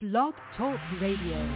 Blog Talk Radio.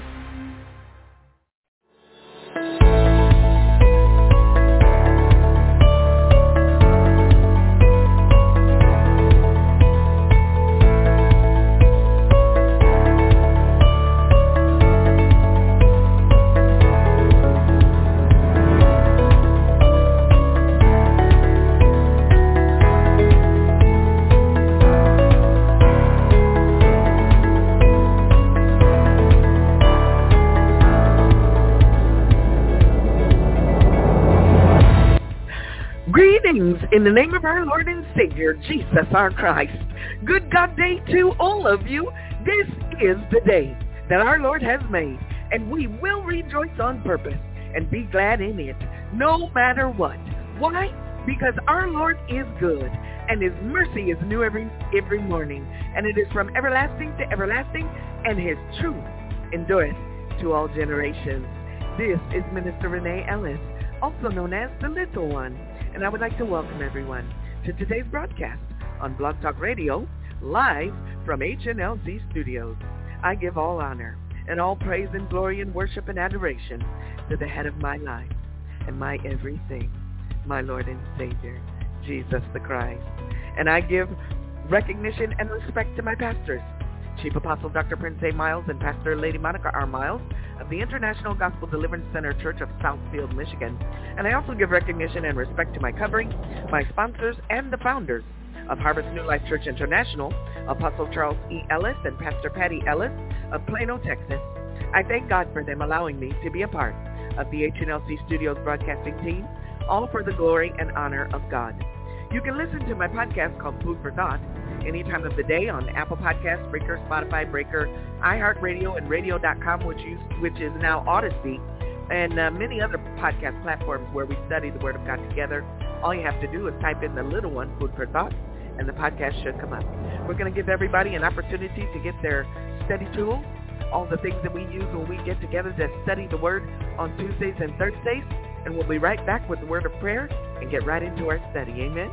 Greetings in the name of our Lord and Savior, Jesus our Christ. Good God day to all of you. This is the day that our Lord has made, and we will rejoice on purpose and be glad in it, no matter what. Why? Because our Lord is good, and his mercy is new every morning, and it is from everlasting to everlasting, and his truth endureth to all generations. This is Minister Renee Ellis, also known as the Little One. And I would like to welcome everyone to today's broadcast on Blog Talk Radio, live from HNLZ Studios. I give all honor and all praise and glory and worship and adoration to the head of my life and my everything, my Lord and Savior, Jesus the Christ. And I give recognition and respect to my pastors, Chief Apostle Dr. Prince A. Miles and Pastor Lady Monica R. Miles of the International Gospel Deliverance Center Church of Southfield, Michigan. And I also give recognition and respect to my covering, my sponsors, and the founders of Harvest New Life Church International, Apostle Charles E. Ellis and Pastor Patty Ellis of Plano, Texas. I thank God for them allowing me to be a part of the HNLC Studios broadcasting team, all for the glory and honor of God. You can listen to my podcast called Food for Thought any time of the day on Apple Podcasts, Breaker, Spotify, Breaker, iHeartRadio, and Radio.com, which is now Odyssey, and many other podcast platforms where we study the Word of God together. All you have to do is type in the Little One, Food for Thought, and the podcast should come up. We're going to give everybody an opportunity to get their study tools, all the things that we use when we get together to study the Word on Tuesdays and Thursdays, and we'll be right back with the word of prayer and get right into our study. Amen.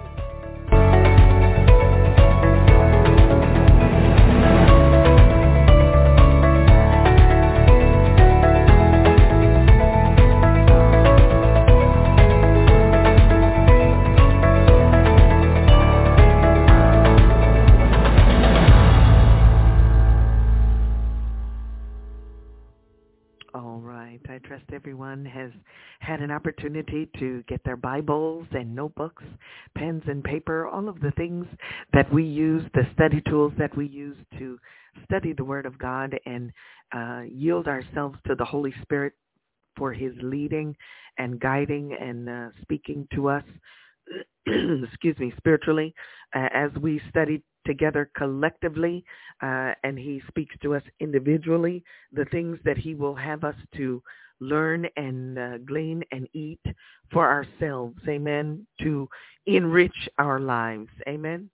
I trust everyone has had an opportunity to get their Bibles and notebooks, pens and paper, all of the things that we use, the study tools that we use to study the Word of God and yield ourselves to the Holy Spirit for his leading and guiding and speaking to us, spiritually, as we study together collectively, and he speaks to us individually, the things that he will have us to learn and glean and eat for ourselves, amen, to enrich our lives, amen.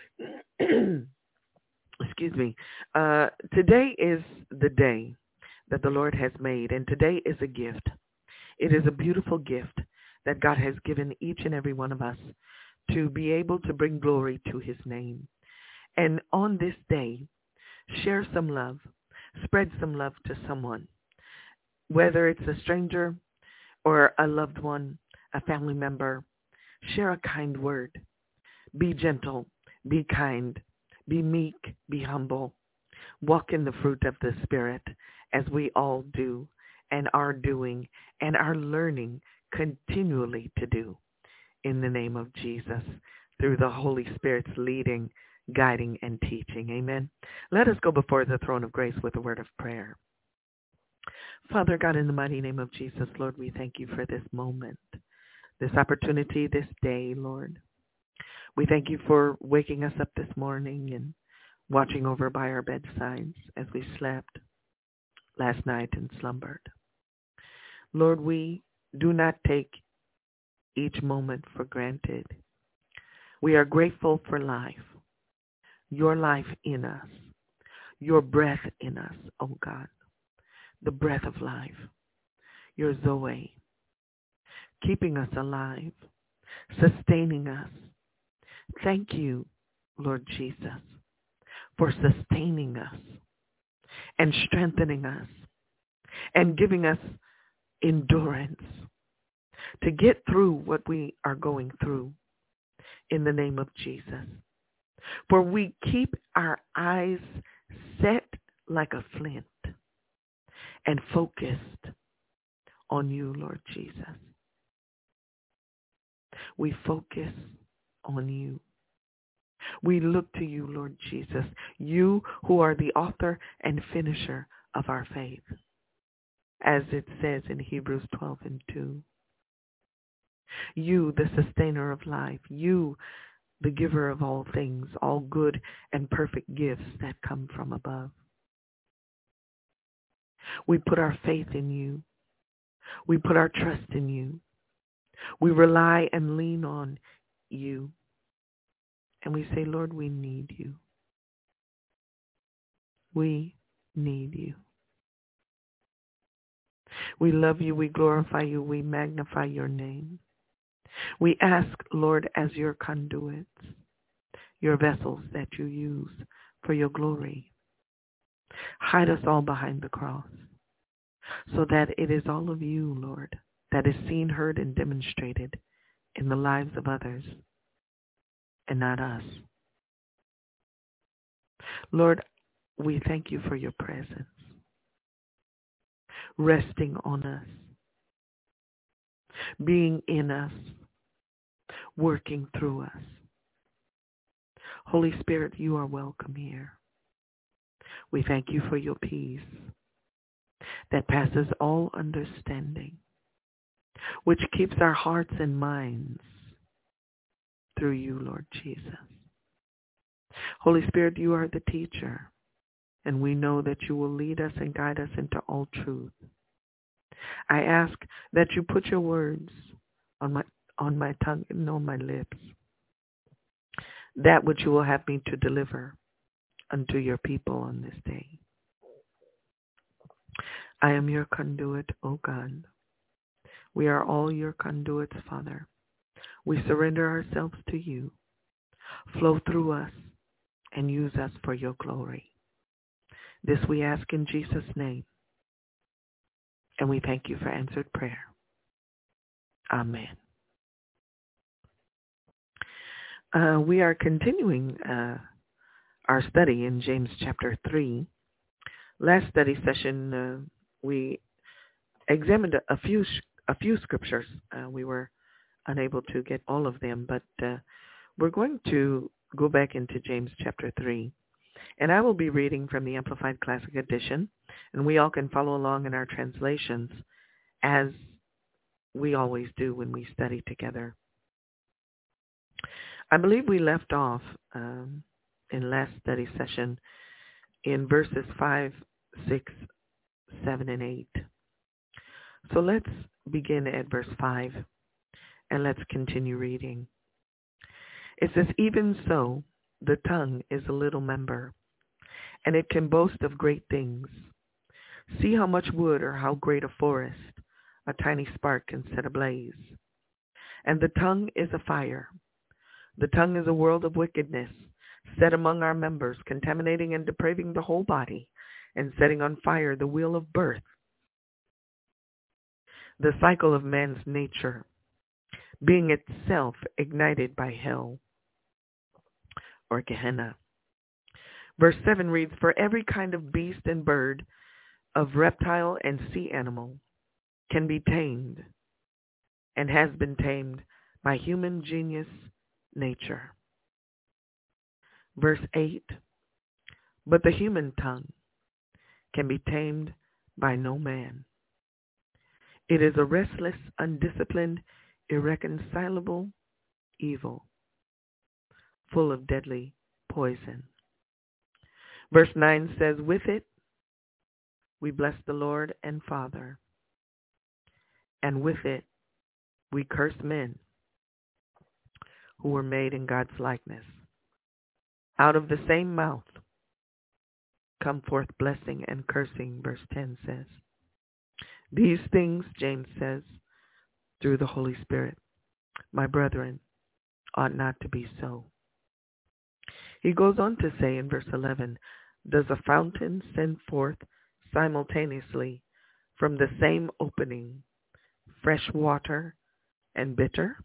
Today is the day that the Lord has made, and today is a gift. It is a beautiful gift that God has given each and every one of us to be able to bring glory to his name. And on this day, share some love, spread some love to someone, whether it's a stranger or a loved one, a family member. Share a kind word. Be gentle, be kind, be meek, be humble. Walk in the fruit of the Spirit as we all do and are doing and are learning continually to do in the name of Jesus through the Holy Spirit's leading, guiding, and teaching. Amen. Let us go before the throne of grace with a word of prayer. Father God, in the mighty name of Jesus, Lord, we thank you for this moment, this opportunity, this day, Lord. We thank you for waking us up this morning and watching over by our bedsides as we slept last night and slumbered. Lord, we do not take each moment for granted. We are grateful for life, your life in us, your breath in us, oh God, the breath of life, your Zoe, keeping us alive, sustaining us. Thank you, Lord Jesus, for sustaining us. and strengthening us and giving us endurance to get through what we are going through in the name of Jesus. For we keep our eyes set like a flint and focused on you, Lord Jesus. We focus on you. We look to you, Lord Jesus, you who are the author and finisher of our faith, as it says in Hebrews 12:2. You, the sustainer of life, you, the giver of all things, all good and perfect gifts that come from above. We put our faith in you. We put our trust in you. We rely and lean on you. And we say, Lord, we need you. We need you. We love you. We glorify you. We magnify your name. We ask, Lord, as your conduits, your vessels that you use for your glory, hide us all behind the cross so that it is all of you, Lord, that is seen, heard, and demonstrated in the lives of others and not us. Lord, we thank you for your presence, resting on us, being in us, working through us. Holy Spirit, you are welcome here. We thank you for your peace that passes all understanding, which keeps our hearts and minds through you, Lord Jesus. Holy Spirit, you are the teacher, and we know that you will lead us and guide us into all truth. I ask that you put your words on my tongue and on my lips, that which you will have me to deliver unto your people on this day. I am your conduit, O God. We are all your conduits, Father. We surrender ourselves to you. Flow through us and use us for your glory. This we ask in Jesus' name. And we thank you for answered prayer. Amen. We are continuing our study in James chapter 3. Last study session, we examined a few scriptures. We were unable to get all of them, but we're going to go back into James chapter 3. And I will be reading from the Amplified Classic Edition, and we all can follow along in our translations as we always do when we study together. I believe we left off in last study session in verses 5, 6, 7, and 8. So let's begin at verse 5, and let's continue reading. It says, even so, the tongue is a little member, and it can boast of great things. See how much wood or how great a forest a tiny spark can set ablaze. And the tongue is a fire. The tongue is a world of wickedness, set among our members, contaminating and depraving the whole body, and setting on fire the wheel of birth, the cycle of man's nature, being itself ignited by hell, or Gehenna. Verse 7 reads, for every kind of beast and bird, of reptile and sea animal, can be tamed, and has been tamed by human genius, nature. Verse 8, but the human tongue can be tamed by no man. It is a restless, undisciplined, irreconcilable evil, full of deadly poison. Verse 9 says, with it we bless the Lord and Father, and with it we curse men who were made in God's likeness. Out of the same mouth come forth blessing and cursing, verse 10 says. These things, James says, through the Holy Spirit, my brethren, ought not to be so. He goes on to say in verse 11, Does a fountain send forth simultaneously from the same opening fresh water and bitter?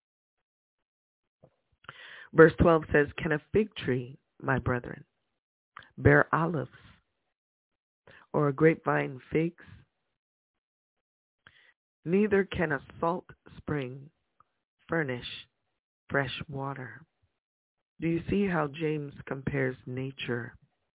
Verse 12 says, can a fig tree, my brethren, bear olives, or a grapevine figs? Neither can a salt spring furnish fresh water. Do you see how James compares nature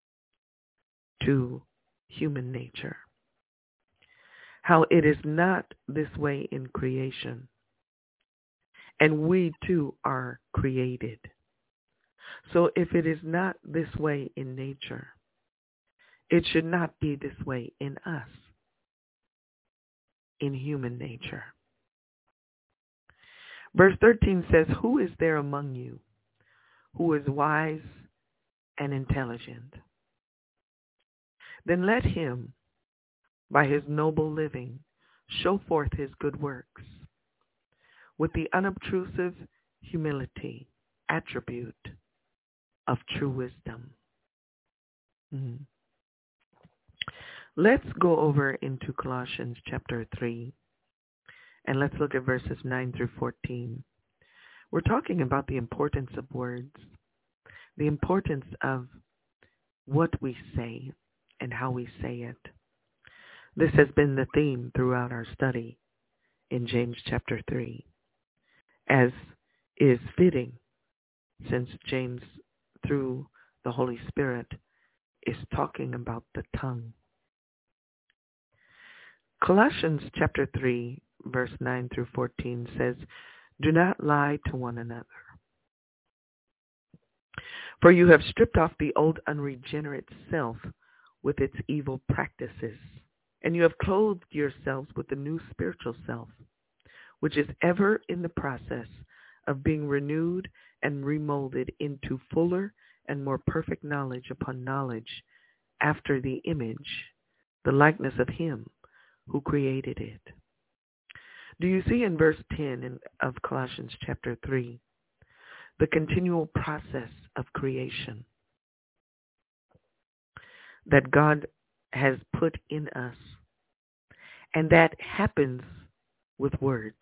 to human nature? How it is not this way in creation. And we too are created. So if it is not this way in nature, it should not be this way in us, in human nature. Verse 13 says, who is there among you who is wise and intelligent? Then let him, by his noble living, show forth his good works, with the unobtrusive humility, attribute of true wisdom. Let's go over into Colossians chapter 3, and let's look at verses 9 through 14. We're talking about the importance of words, the importance of what we say and how we say it. This has been the theme throughout our study in James chapter 3, as is fitting, since James, through the Holy Spirit, is talking about the tongue. Colossians chapter 3, verse 9 through 14 says, do not lie to one another, for you have stripped off the old unregenerate self with its evil practices, and you have clothed yourselves with the new spiritual self, which is ever in the process of being renewed and remolded into fuller and more perfect knowledge upon knowledge, after the image, the likeness of him who created it. Do you see in verse 10 of Colossians chapter 3, the continual process of creation that God has put in us, and that happens with words?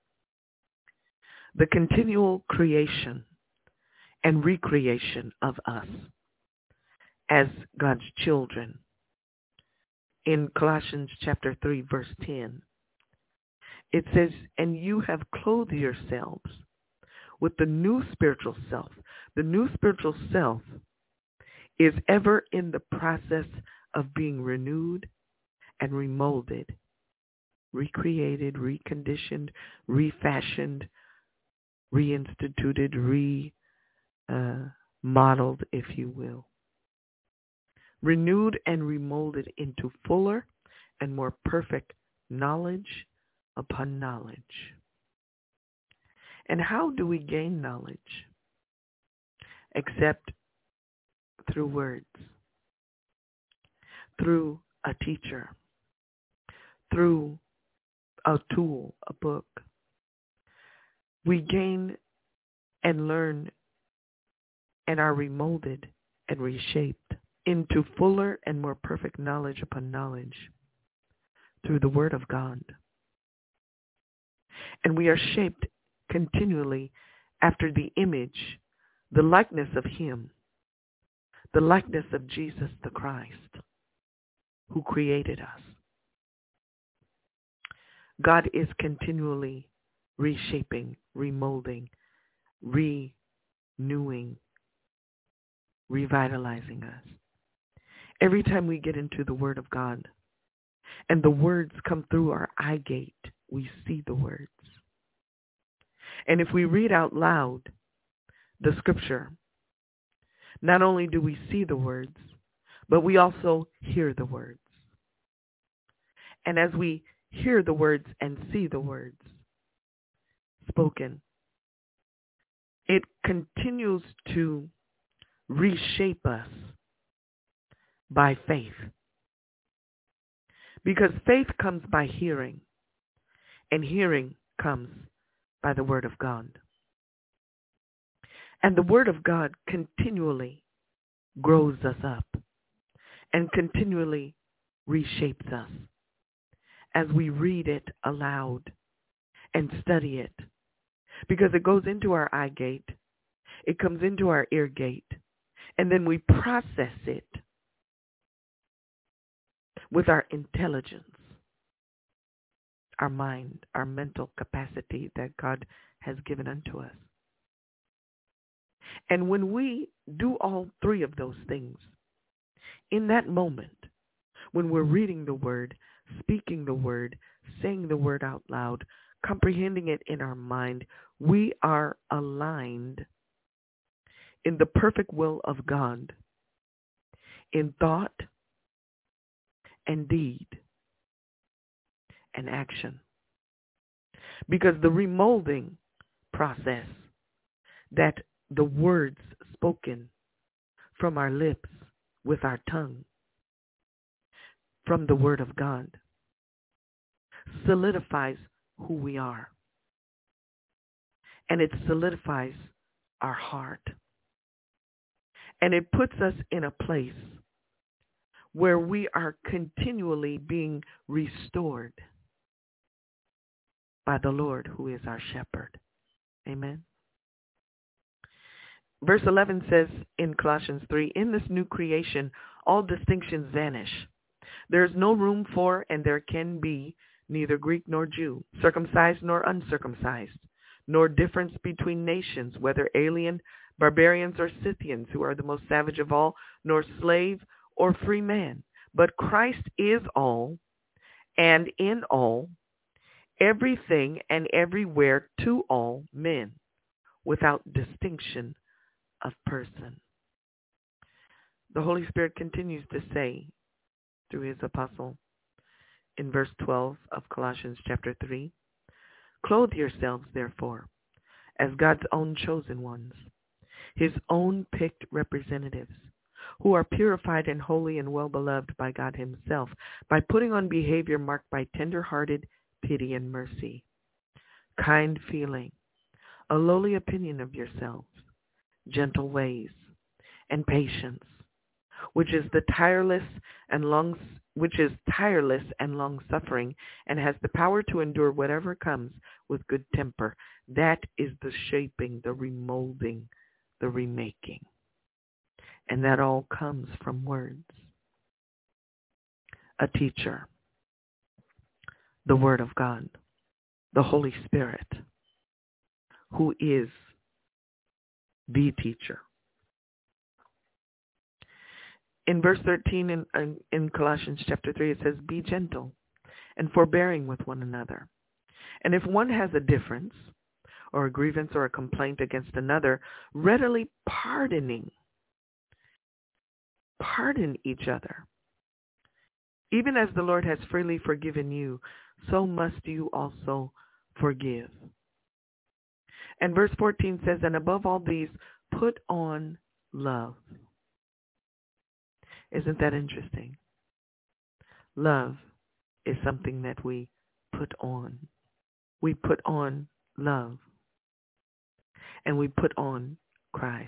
The continual creation and recreation of us as God's children. In Colossians chapter 3, verse 10, it says, and you have clothed yourselves with the new spiritual self. The new spiritual self is ever in the process of being renewed and remolded, recreated, reconditioned, refashioned, reinstituted, remodeled, if you will. Renewed and remolded into fuller and more perfect knowledge upon knowledge. And how do we gain knowledge? Except through words, through a teacher, through a tool, a book. We gain and learn and are remolded and reshaped into fuller and more perfect knowledge upon knowledge through the Word of God. And we are shaped continually after the image, the likeness of him, the likeness of Jesus the Christ, who created us. God is continually reshaping, remolding, renewing, revitalizing us. Every time we get into the Word of God and the words come through our eye gate, we see the words. And if we read out loud the scripture, not only do we see the words, but we also hear the words. And as we hear the words and see the words spoken, it continues to reshape us by faith. Because faith comes by hearing, and hearing comes by the Word of God. And the Word of God continually grows us up and continually reshapes us as we read it aloud and study it, because it goes into our eye gate, it comes into our ear gate, and then we process it with our intelligence, our mind, our mental capacity that God has given unto us. And when we do all three of those things, in that moment, when we're reading the word, speaking the word, saying the word out loud, comprehending it in our mind, we are aligned in the perfect will of God, in thought and deed and action. Because the remolding process, that the words spoken from our lips with our tongue, from the word of God, solidifies who we are. And it solidifies our heart. And it puts us in a place where we are continually being restored by the Lord, who is our shepherd. Amen. Verse 11 says in Colossians 3, in this new creation, all distinctions vanish. There is no room for, and there can be, neither Greek nor Jew, circumcised nor uncircumcised, nor difference between nations, whether alien, barbarians, or Scythians, who are the most savage of all, nor slave or free man. But Christ is all, and in all, everything and everywhere to all men, without distinction of person. The Holy Spirit continues to say through his apostle in verse 12 of Colossians chapter 3, clothe yourselves, therefore, as God's own chosen ones, his own picked representatives, who are purified and holy and well-beloved by God himself, by putting on behavior marked by tender-hearted pity and mercy, kind feeling, a lowly opinion of yourselves, gentle ways, and patience, which is tireless and long-suffering, and has the power to endure whatever comes with good temper. That is the shaping, the remolding, the remaking. And that all comes from words. A teacher, the Word of God, the Holy Spirit, who is the teacher. In verse 13 in Colossians chapter 3, it says, be gentle and forbearing with one another. And if one has a difference or a grievance or a complaint against another, readily pardon each other. Even as the Lord has freely forgiven you, so must you also forgive. And verse 14 says, and above all these, put on love. Isn't that interesting? Love is something that we put on. We put on love. And we put on Christ.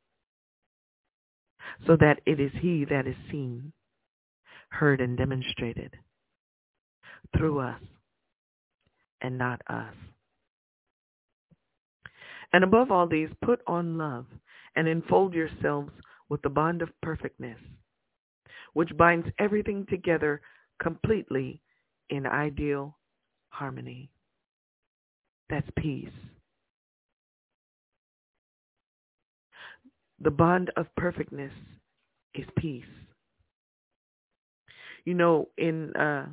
So that it is he that is seen, heard, and demonstrated through us and not us. And above all these, put on love and enfold yourselves with the bond of perfectness, which binds everything together completely in ideal harmony. That's peace. The bond of perfectness is peace. You know, in,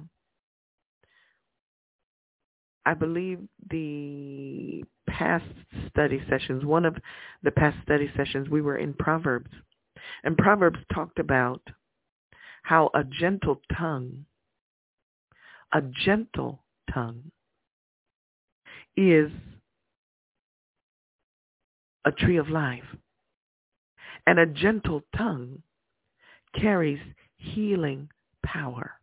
I believe the past study sessions, one of the past study sessions, we were in Proverbs. And Proverbs talked about how a gentle tongue is a tree of life. And a gentle tongue carries healing power.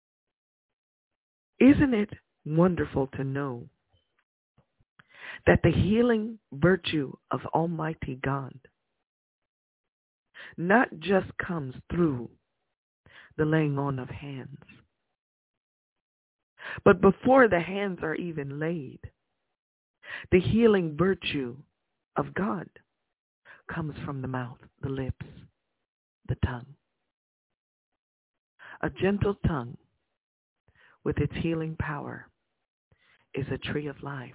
Isn't it wonderful to know that the healing virtue of Almighty God not just comes through the laying on of hands. But before the hands are even laid, the healing virtue of God comes from the mouth, the lips, the tongue. A gentle tongue with its healing power is a tree of life.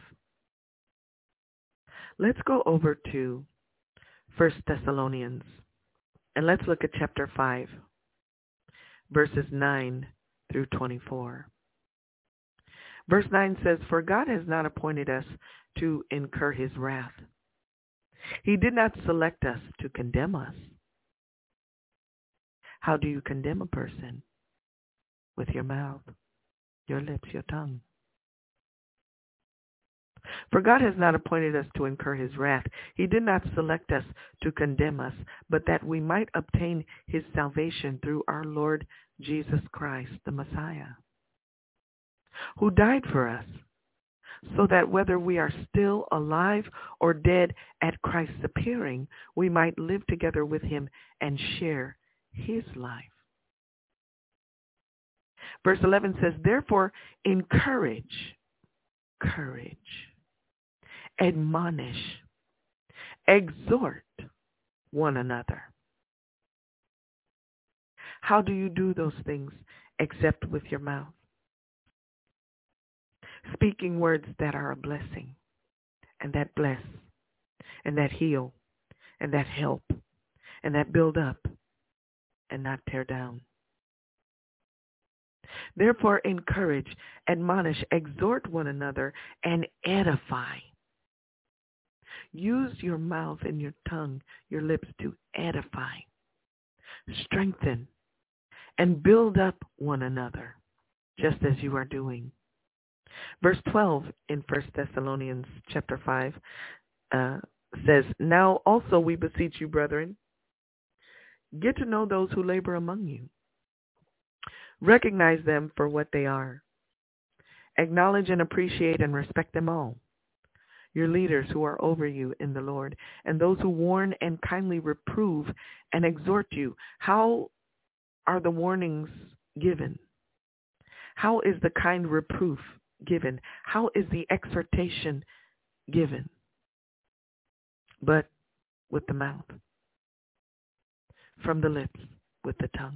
Let's go over to 1 Thessalonians, and let's look at chapter 5, verses 9 through 24. Verse 9 says, "For God has not appointed us to incur his wrath. He did not select us to condemn us." How do you condemn a person? With your mouth, your lips, your tongue. "For God has not appointed us to incur his wrath. He did not select us to condemn us, but that we might obtain his salvation through our Lord Jesus Christ, the Messiah, who died for us, so that whether we are still alive or dead at Christ's appearing, we might live together with him and share his life." Verse 11 says, "Therefore encourage, admonish, exhort one another." How do you do those things except with your mouth? Speaking words that are a blessing, and that bless, and that heal, and that help, and that build up, and not tear down. "Therefore encourage, admonish, exhort one another, and edify." Use your mouth and your tongue, your lips, to edify, strengthen, and build up one another, just as you are doing. Verse 12 in 1 Thessalonians chapter 5 says, "Now also we beseech you, brethren, get to know those who labor among you. Recognize them for what they are. Acknowledge and appreciate and respect them all, your leaders who are over you in the Lord, and those who warn and kindly reprove and exhort you." How are the warnings given? How is the kind reproof given? How is the exhortation given? But with the mouth, from the lips, with the tongue,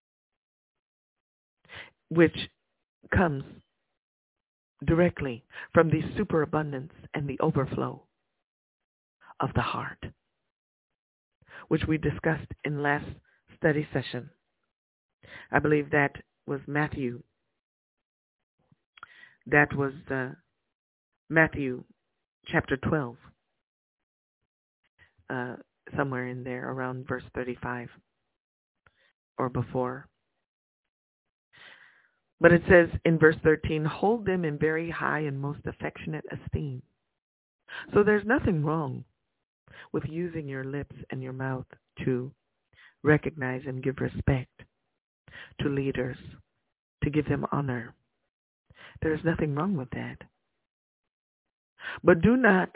which comes directly from the superabundance and the overflow of the heart, which we discussed in last study session. I believe that was Matthew. That was Matthew chapter 12, somewhere in there around verse 35 or before. But it says in verse 13, "Hold them in very high and most affectionate esteem." So there's nothing wrong with using your lips and your mouth to recognize and give respect to leaders, to give them honor. There's nothing wrong with that. But do not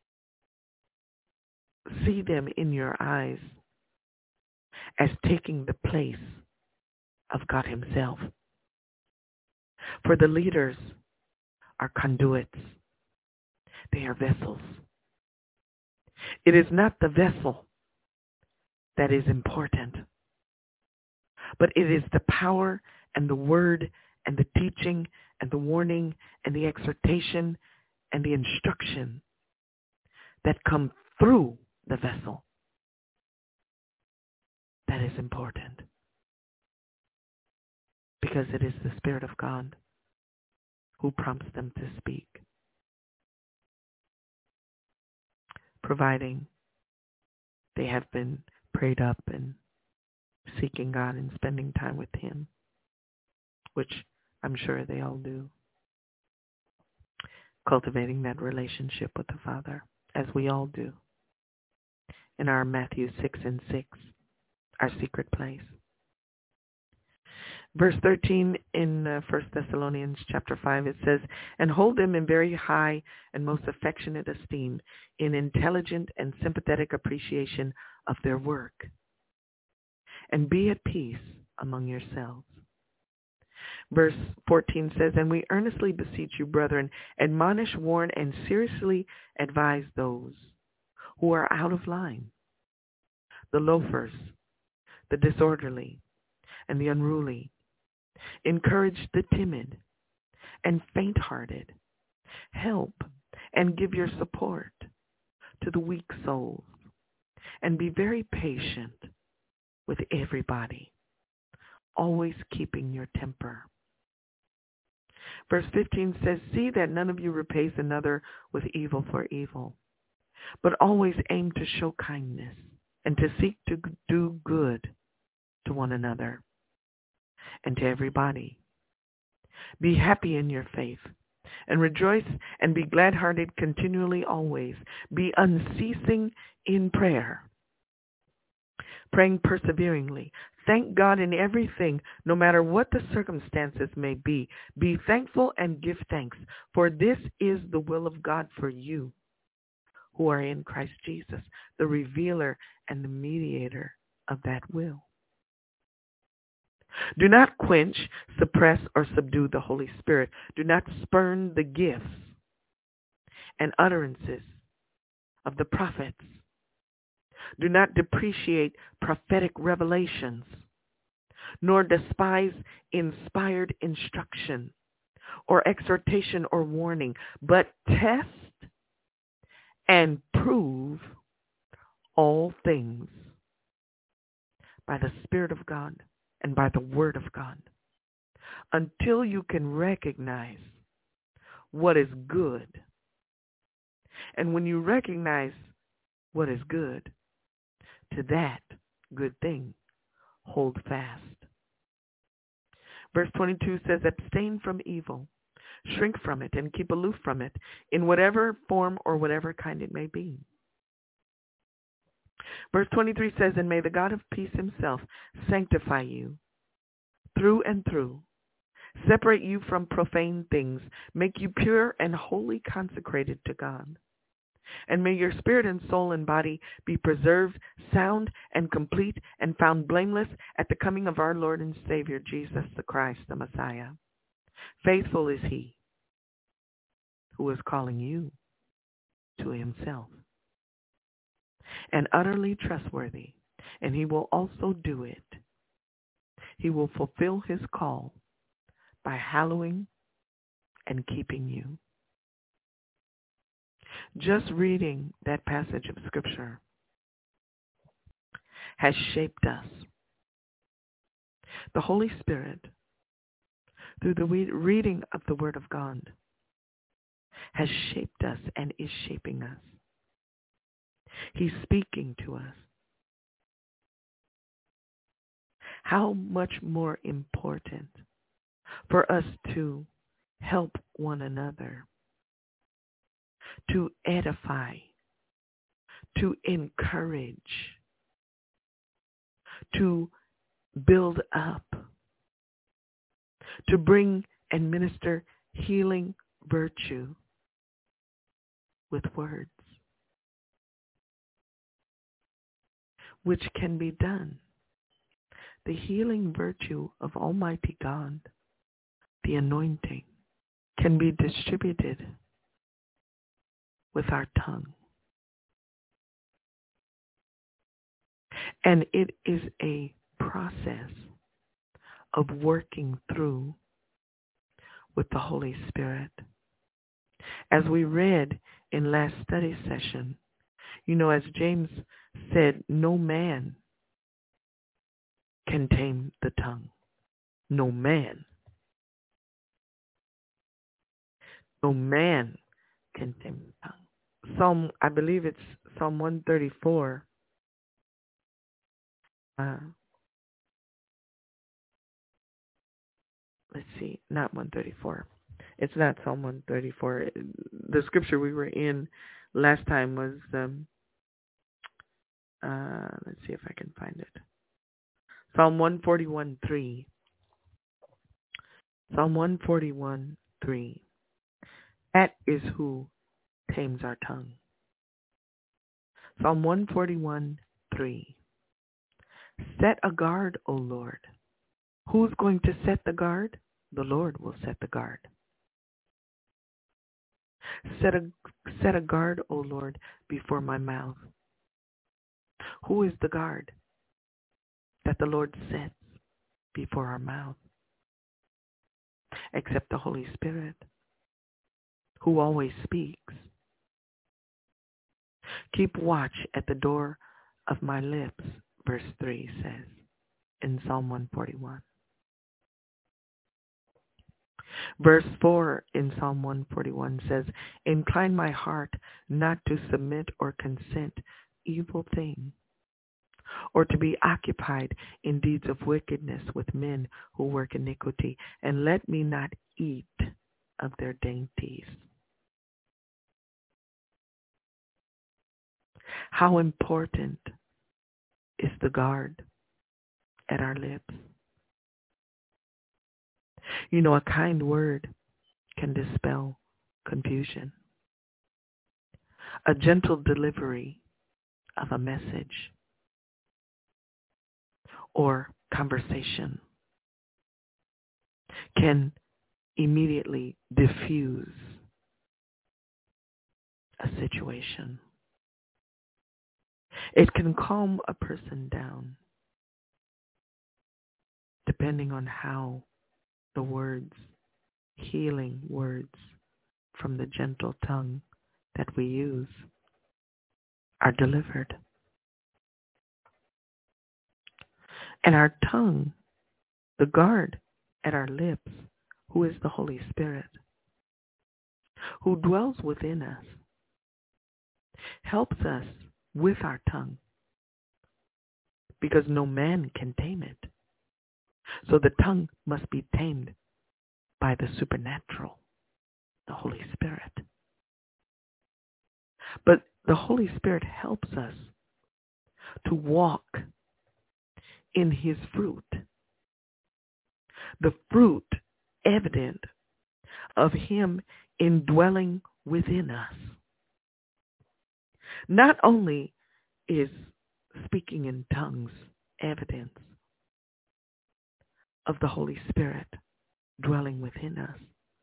see them in your eyes as taking the place of God himself. For the leaders are conduits. They are vessels. It is not the vessel that is important, but it is the power and the word and the teaching and the warning and the exhortation and the instruction that come through the vessel that is important. Because it is the Spirit of God who prompts them to speak, providing they have been prayed up and seeking God and spending time with him, which I'm sure they all do. Cultivating that relationship with the Father, as we all do, in our Matthew 6 and 6, our secret place. Verse 13 in 1 Thessalonians chapter 5, it says, "And hold them in very high and most affectionate esteem, in intelligent and sympathetic appreciation of their work. And be at peace among yourselves. Verse 14 says, and we earnestly beseech you, brethren, admonish, warn, and seriously advise those who are out of line, the loafers, the disorderly, and the unruly. Encourage the timid and faint-hearted. Help and give your support to the weak souls. And be very patient with everybody, always keeping your temper. Verse 15 says, see that none of you repays another with evil for evil, but always aim to show kindness and to seek to do good to one another and to everybody. Be happy in your faith and rejoice and be glad-hearted continually always. Be unceasing in prayer, praying perseveringly. Thank God in everything, no matter what the circumstances may be. Be thankful and give thanks, for this is the will of God for you who are in Christ Jesus, the revealer and the mediator of that will. Do not quench, suppress, or subdue the Holy Spirit. Do not spurn the gifts and utterances of the prophets. Do not depreciate prophetic revelations, nor despise inspired instruction or exhortation or warning, but test and prove all things by the Spirit of God and by the Word of God, until you can recognize what is good. And when you recognize what is good, to that good thing hold fast. Verse 22 says, abstain from evil, shrink from it, and keep aloof from it, in whatever form or whatever kind it may be. Verse 23 says, and may the God of peace himself sanctify you through and through, separate you from profane things, make you pure and wholly consecrated to God. And may your spirit and soul and body be preserved, sound and complete, and found blameless at the coming of our Lord and Savior, Jesus the Christ, the Messiah. Faithful is he who is calling you to himself, and utterly trustworthy, and he will also do it. He will fulfill his call by hallowing and keeping you. Just reading that passage of Scripture has shaped us. The Holy Spirit, through the reading of the Word of God, has shaped us and is shaping us. He's speaking to us. How much more important for us to help one another, to edify, to encourage, to build up, to bring and minister healing virtue with words, which can be done. The healing virtue of Almighty God, the anointing, can be distributed with our tongue. And it is a process of working through with the Holy Spirit. As we read in last study session, as James said, no man can tame the tongue. No man. No man can tame the tongue. I believe it's Psalm 134. Let's see, not 134. It's not Psalm 134. The scripture we were in last time was, let's see if I can find it. Psalm 141:3. Psalm 141:3. That is who tames our tongue. Psalm 141:3. Set a guard, O Lord, Who's going to set the guard? The Lord will set the guard. Set a guard, O Lord, before my mouth. Who is the guard that the Lord sets before our mouth? Except the Holy Spirit, who always speaks. Keep watch at the door of my lips, verse 3 says in Psalm 141. Verse 4 in Psalm 141 says, incline my heart not to submit or consent evil thing, or to be occupied in deeds of wickedness with men who work iniquity, and let me not eat of their dainties. How important is the guard at our lips? You know, a kind word can dispel confusion. A gentle delivery of a message or conversation can immediately diffuse a situation. It can calm a person down, depending on how the words, healing words from the gentle tongue that we use, are delivered. And our tongue, the guard at our lips, who is the Holy Spirit, who dwells within us, helps us with our tongue, because no man can tame it. So the tongue must be tamed by the supernatural, the Holy Spirit. But the Holy Spirit helps us to walk in his fruit, the fruit evident of him indwelling within us. Not only is speaking in tongues evidence of the Holy Spirit dwelling within us,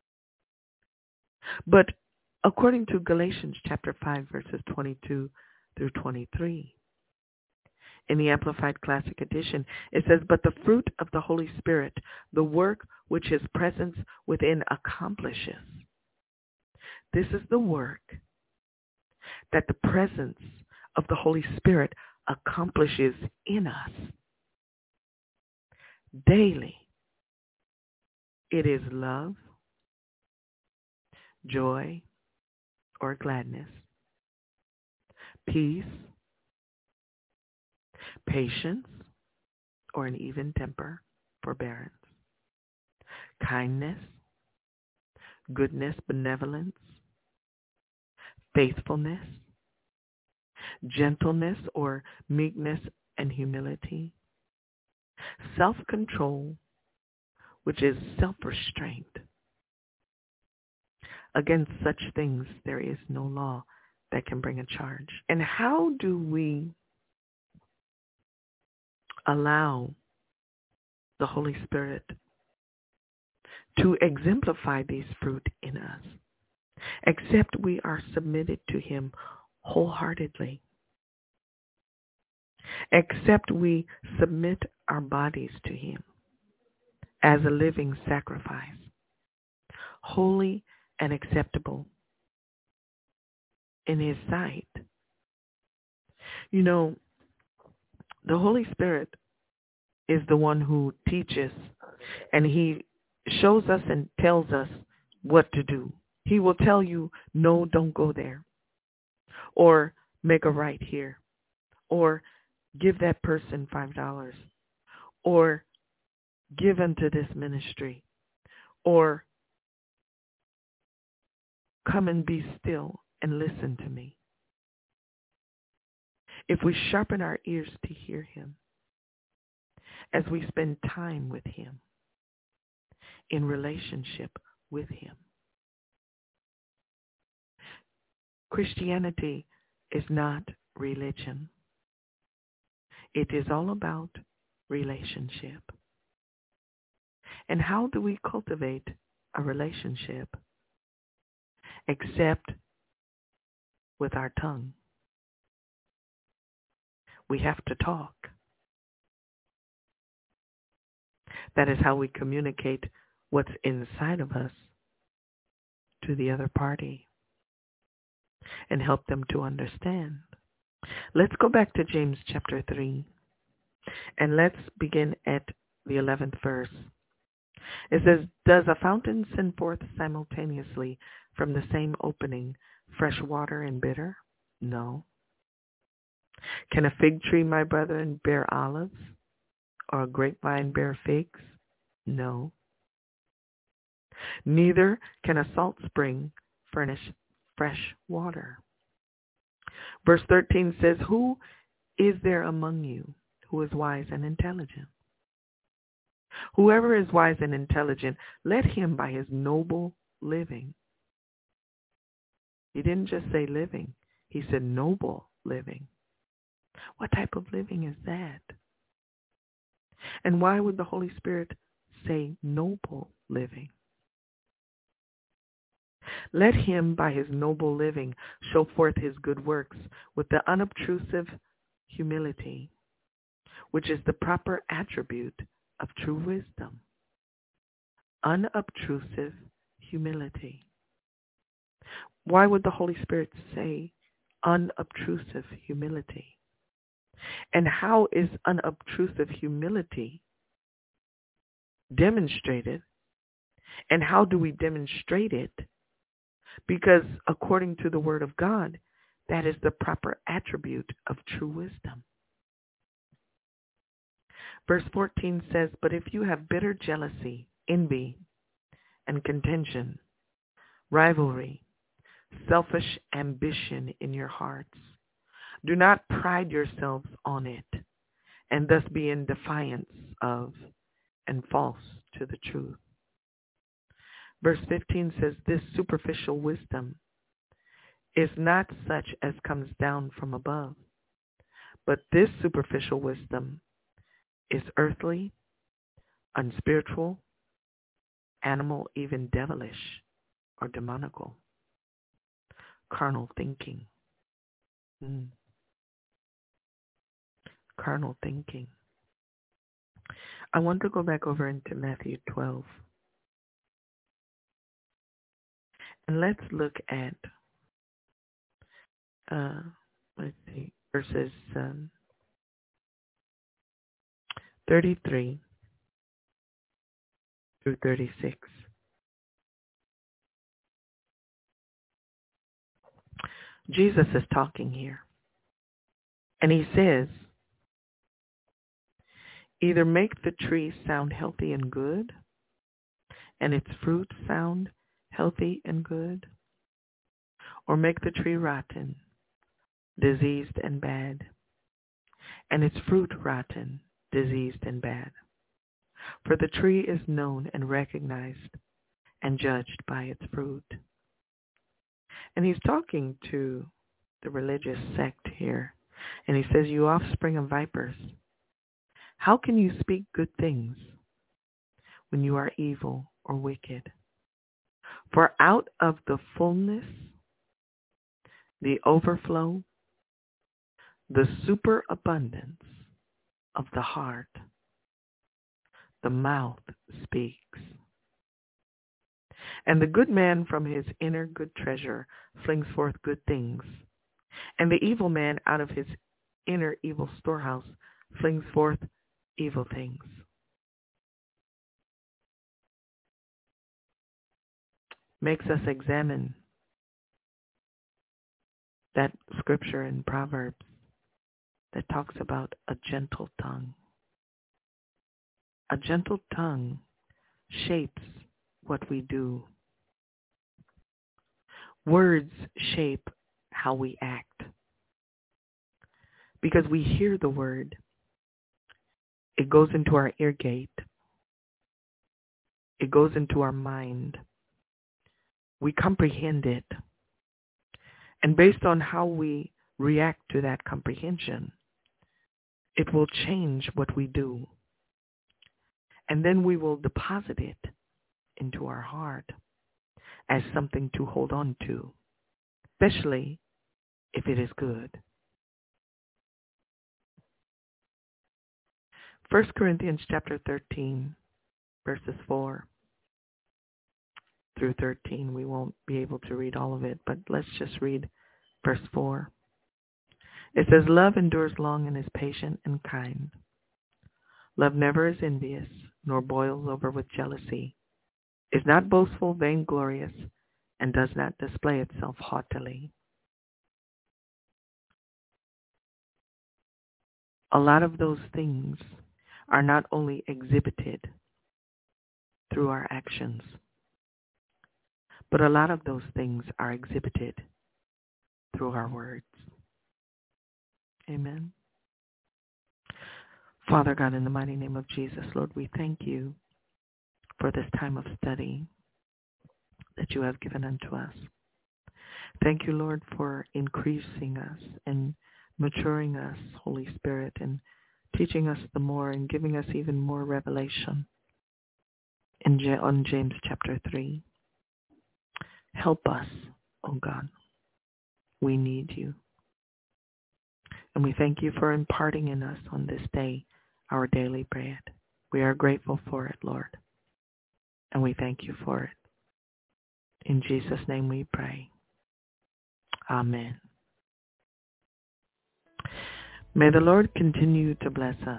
but according to Galatians chapter 5, verses 22 through 23, in the Amplified Classic Edition, it says, but the fruit of the Holy Spirit, the work which his presence within accomplishes. This is the work that the presence of the Holy Spirit accomplishes in us daily. It is love, joy or gladness, peace, patience or an even temper, forbearance, kindness, goodness, benevolence, faithfulness, gentleness or meekness and humility, self-control, which is self-restraint. Against such things there is no law that can bring a charge. And how do we allow the Holy Spirit to exemplify these fruit in us? Except we are submitted to him wholeheartedly. Except we submit our bodies to him as a living sacrifice, holy and acceptable in his sight. You know, the Holy Spirit is the one who teaches, and he shows us and tells us what to do. He will tell you, no, don't go there, or make a right here, or give that person $5, or give unto this ministry, or come and be still and listen to me. If we sharpen our ears to hear him, as we spend time with him, in relationship with him. Christianity is not religion. It is all about relationship. And how do we cultivate a relationship except with our tongue? We have to talk. That is how we communicate what's inside of us to the other party and help them to understand. Let's go back to James chapter 3, and let's begin at the 11th verse. It says, does a fountain send forth simultaneously from the same opening fresh water and bitter? No. Can a fig tree, my brethren, bear olives, or a grapevine bear figs? No. Neither can a salt spring furnish fresh water. Verse 13 says, who is there among you who is wise and intelligent? Whoever is wise and intelligent, let him by his noble living. He didn't just say living. He said noble living. What type of living is that? And why would the Holy Spirit say noble living? Let him by his noble living show forth his good works with the unobtrusive humility, which is the proper attribute of true wisdom. Unobtrusive humility. Why would the Holy Spirit say unobtrusive humility? And how is unobtrusive humility demonstrated? And how do we demonstrate it? Because according to the Word of God, that is the proper attribute of true wisdom. Verse 14 says, but if you have bitter jealousy, envy, and contention, rivalry, selfish ambition in your hearts, do not pride yourselves on it, and thus be in defiance of and false to the truth. Verse 15 says, this superficial wisdom is not such as comes down from above, but this superficial wisdom is earthly, unspiritual, animal, even devilish or demonical, carnal thinking. Carnal thinking. I want to go back over into Matthew 12. And let's look at, verses 33 through 36. Jesus is talking here. And he says, either make the tree sound healthy and good, and its fruit sound healthy and good, or make the tree rotten, diseased and bad, and its fruit rotten, diseased and bad. For the tree is known and recognized and judged by its fruit. And he's talking to the religious sect here. And he says, you offspring of vipers, how can you speak good things when you are evil or wicked? For out of the fullness, the overflow, the superabundance of the heart, the mouth speaks. And the good man from his inner good treasure flings forth good things. And the evil man out of his inner evil storehouse flings forth evil things. Makes us examine that scripture in Proverbs that talks about a gentle tongue. A gentle tongue shapes what we do. Words shape how we act. Because we hear the word, it goes into our ear gate. It goes into our mind. We comprehend it. And based on how we react to that comprehension, it will change what we do. And then we will deposit it into our heart as something to hold on to, especially if it is good. 1 Corinthians chapter 13, verses 4 through 13. We won't be able to read all of it, but let's just read verse 4. It says, love endures long and is patient and kind. Love never is envious, nor boils over with jealousy, is not boastful, vainglorious, and does not display itself haughtily. A lot of those things are not only exhibited through our actions, but a lot of those things are exhibited through our words. Amen. Father God, in the mighty name of Jesus, Lord, we thank you for this time of study that you have given unto us. Thank you, Lord, for increasing us and maturing us, Holy Spirit, and teaching us the more and giving us even more revelation on James chapter 3. Help us, oh God. We need you. And we thank you for imparting in us on this day our daily bread. We are grateful for it, Lord. And we thank you for it. In Jesus' name we pray. Amen. May the Lord continue to bless us.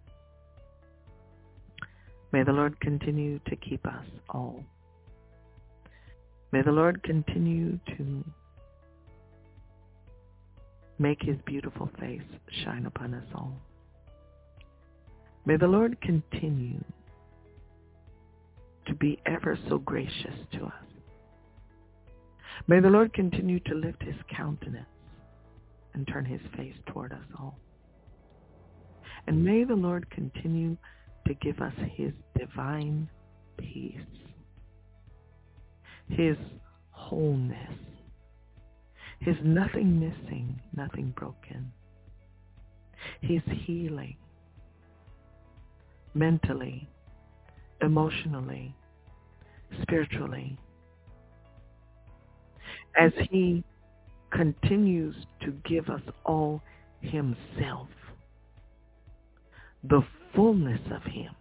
May the Lord continue to keep us all. May the Lord continue to make his beautiful face shine upon us all. May the Lord continue to be ever so gracious to us. May the Lord continue to lift his countenance and turn his face toward us all. And may the Lord continue to give us his divine peace, his wholeness, his nothing missing, nothing broken, his healing mentally, emotionally, spiritually, as he continues to give us all himself, the fullness of him.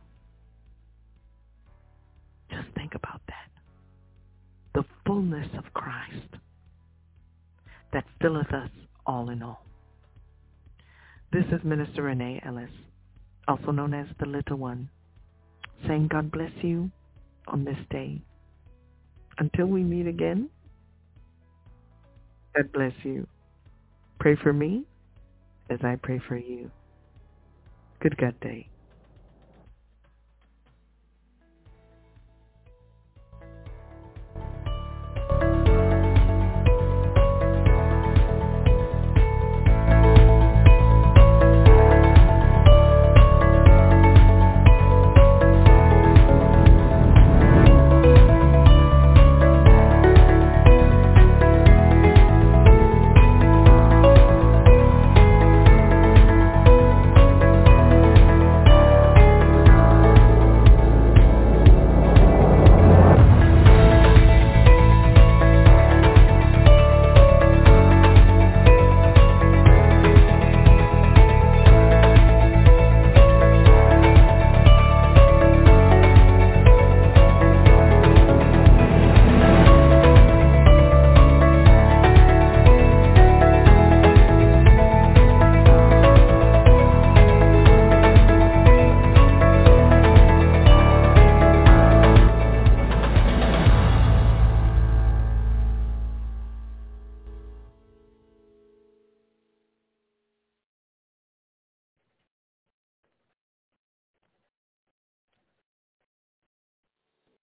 Just think about that. The fullness of Christ that filleth us all in all. This is Minister Renee Ellis, also known as the Little One, saying God bless you on this day. Until we meet again, God bless you. Pray for me as I pray for you. Good God day.